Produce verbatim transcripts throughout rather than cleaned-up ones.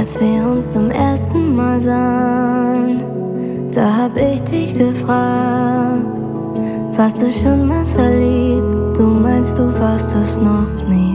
Als wir uns zum ersten Mal sahen, da hab ich dich gefragt, warst du schon mal verliebt? Du meinst, du warst es noch nie.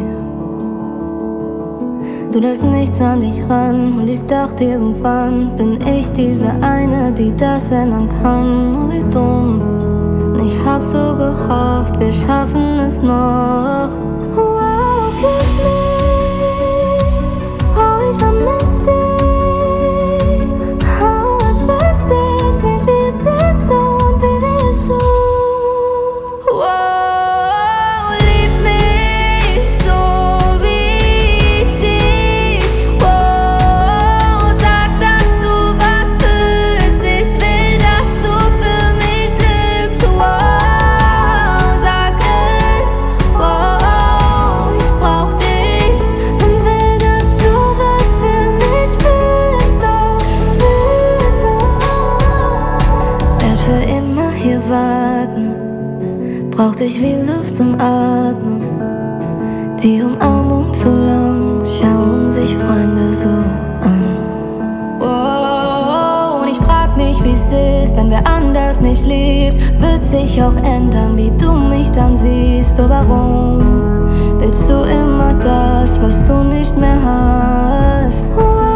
Du lässt nichts an dich ran und ich dachte, irgendwann bin ich diese eine, die das ändern kann. Oh, wie dumm. Ich hab so gehofft, wir schaffen es noch. Wow, küss mich, oh, ich vermiss dich. Oh, als wüsste ich nicht, wie es ist und wie weh es tut. Wow, lieb mich so, wie ich dich. Wow, sag, dass du was fühlst. Ich will, dass du für mich lügst. Wow, sag es. Wow, ich brauch dich und will, dass du was für mich fühlst. Oh, fühlst, oh. Werd für immer hier warten. Brauch dich wie Luft zum Atmen. Die Umarmung zu lang, schauen sich Freunde so an. Oh, und ich frag mich, wie's ist, wenn wer anders mich liebt. Wird sich auch ändern, wie du mich dann siehst. Oh, warum willst du immer das, was du nicht mehr hast? Oh,